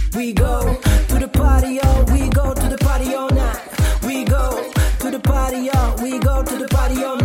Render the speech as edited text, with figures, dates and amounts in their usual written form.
We go to the party, oh, we go to the party all night. We go to the party, oh, we go to the party all night.